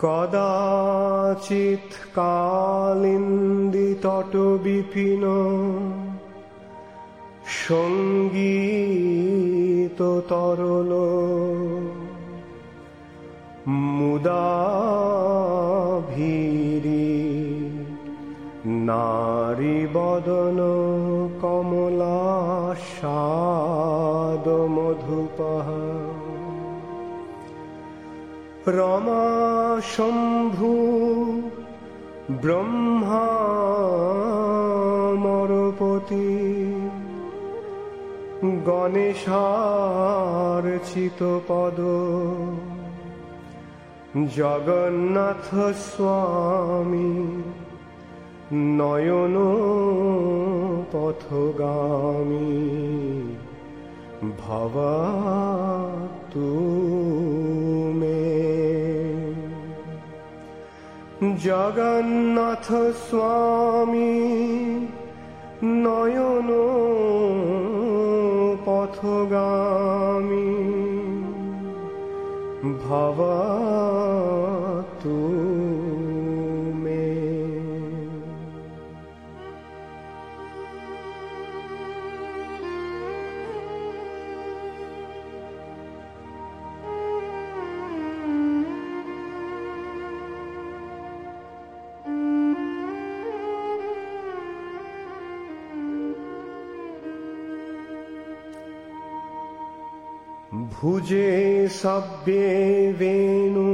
কদাচিৎ কালিন্দী তট বিপিন সঙ্গীত তরল মুদা ভীরি নারী বদন কমলাস্বাদ মধুপহ রমা শম্ভু ব্রহ্মামরপতি গণেশার্চিত পদ জগন্নাথ স্বামী নয়ন পথগামী ভবাতু মে জগন্নাথ স্বামী নয়ন পথগামী ভবাতু মে। ভুজে সব্যে বেণু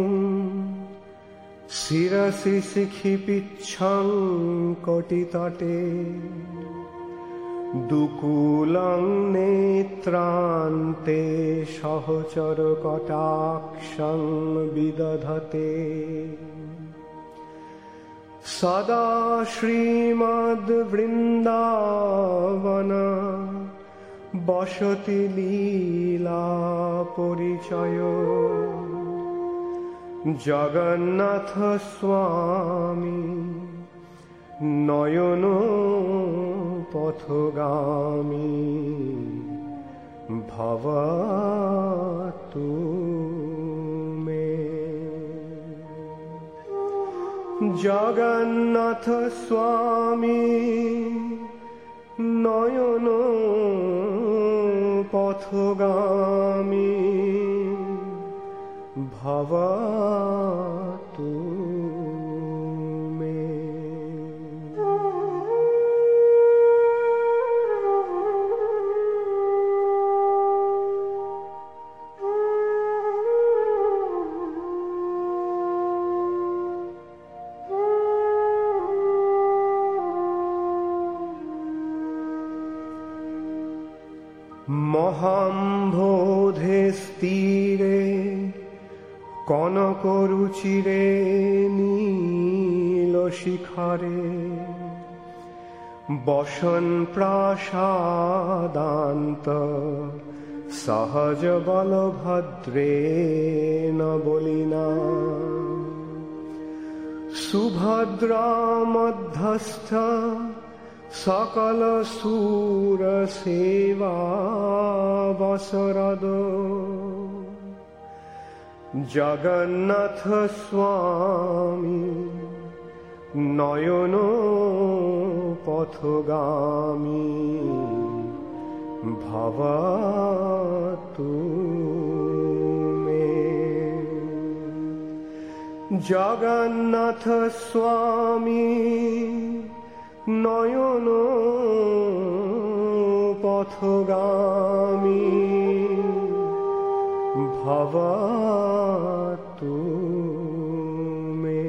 শিরসি শিখি পিচ্ছং কটিতটে দুকুলং নেত্রান্তে সহচর কটাক্ষং বিদধতে সদা শ্রীমদ্ বৃন্দাবন বসতি লীলা পরিচয় জগন্নাথ স্বামী নয়ন পথগামী ভবাতু মে। জগন্নাথ স্বামী নয়ন পথগামী ভবাতু মে। মহাম্বোধে স্থিরে কনকরুচিরে নীল শিখরে বসন প্রাসাদান্ত সহজ বলভদ্রেণ বলিনা সুভদ্রা মধ্যস্থ সকল সুর সেবা বসরদ জগন্নাথ স্বামী নয়ন পথগামী ভবাতু মে। জগন্নাথ স্বামী নয়ন পথগামী ভবাতু মে।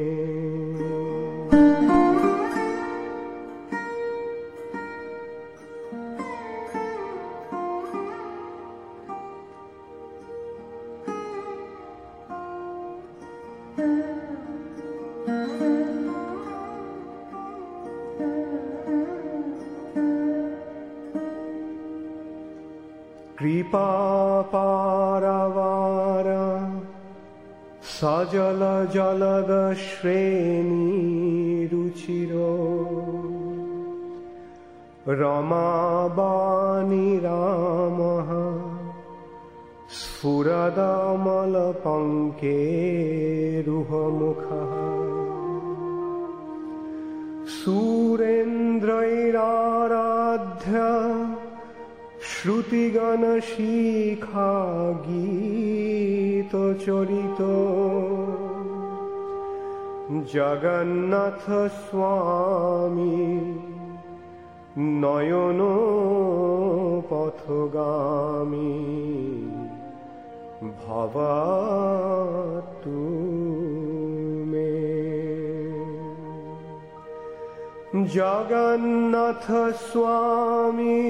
কৃপা পারাবার সজল জলদ শ্রেণী রুচির রমাবাণী রাম स्फुरदमलपङ्केरुहमुखः सुरेन्द्रैराराध्य श्रुतिगणशिखा गीतचरितो जगन्नाथ स्वामी नयनो पथगामी भवतु मे। जगन्नाथ स्वामी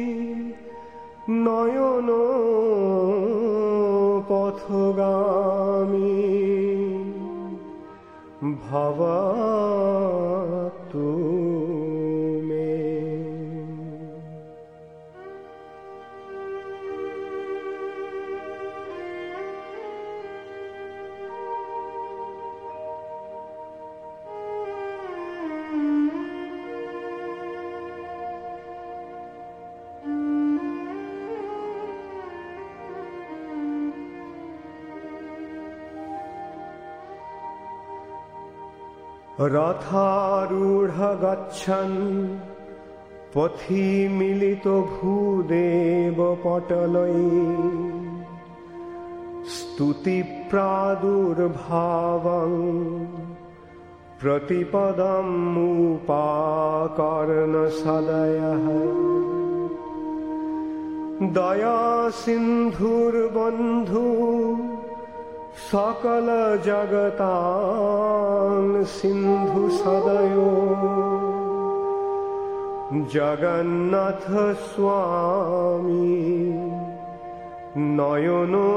नयनो पथगामी भवतु मे। रथारूढ़ गच्छन् पथि मिलितो भूदेव पटलै स्तुति प्रादुर्भावं प्रतिपदम् उपाकर्ण सदयः दया सिन्धुर्बन्धु सकल जगतां सिंधु सदयो जगन्नाथ स्वामी नयनो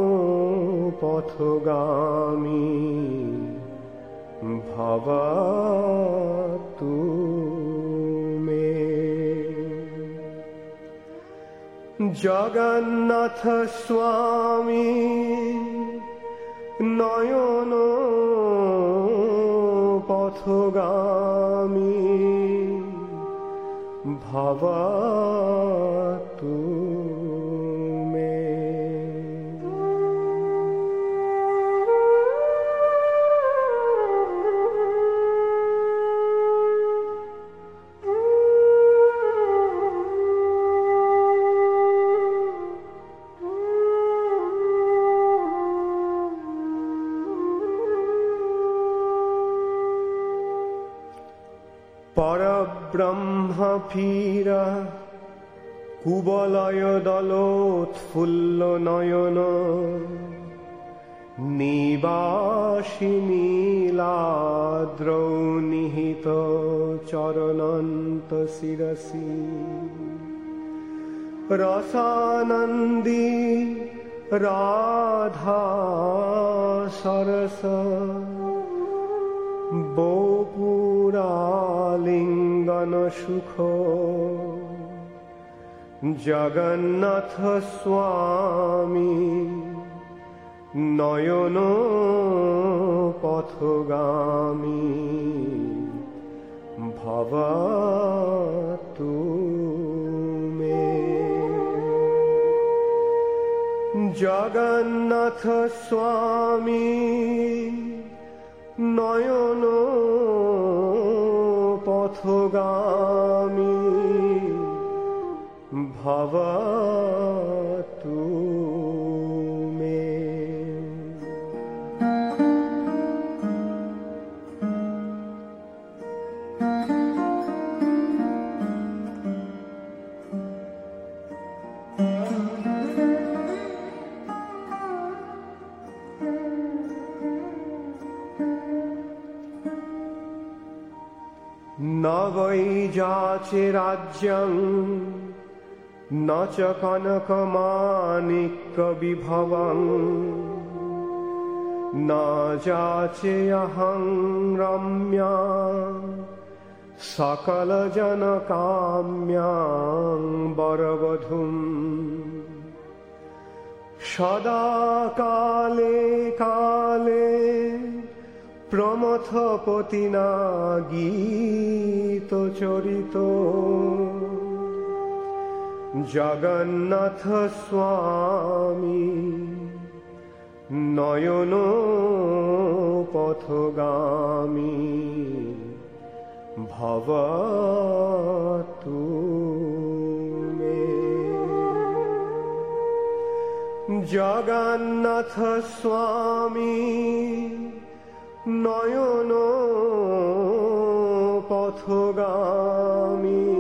पथगामी भवतु मे। जगन्नाथ स्वामी नयनो पथगामी भवतु मे। परब्रह्म फीर कुबलय दलोत्फुल्ल नयन निवासी नीलाद्रौ निहित चरणन्त शिरसि रसानन्दी राधा सरस बोपुरालिंगन सुख जगन्नाथ स्वामी नयनो पथगामी भवतु मे। जगन्नाथ स्वामी नयनो पथगामी भवतु मे। न वै जाचे राज्यं न च कनकमाणिक्यविभवं न जाचे अहं रम्या सकलजनकाम्यां वरवधूम् सदा काले काले प्रमथपतिना गीत चरितो জগন্নাথ স্বামী নয়ন পথগামী ভবতু মে। জগন্নাথ স্বামী নয়ন পথগামী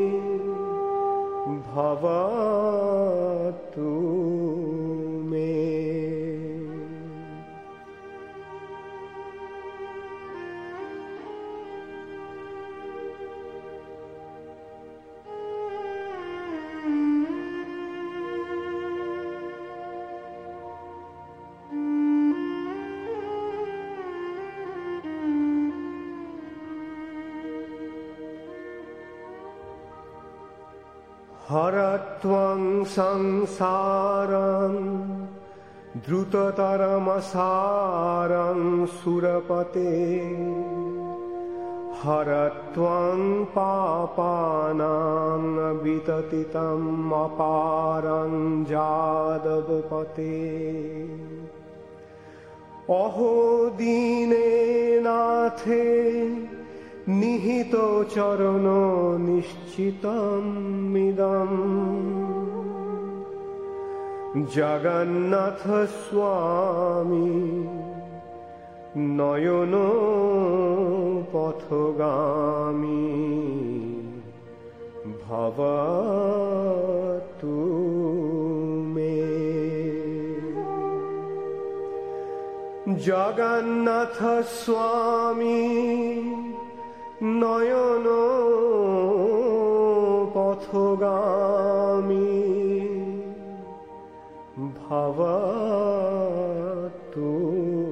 ভবতু মে। হরত্বং সংসারং দ্রুততরমসারং সুরপতে। হরত্বং পাপানাং বিততিতম অপারং যাদবপতে। অহো দীনে নাথে নিহিত চরণ নিশ্চিতম ইদম। জগন্নাথ স্বামী নয়ন পথগামী ভবতু মে। জগন্নাথ স্বামী নয়ন পথগামী ভবতু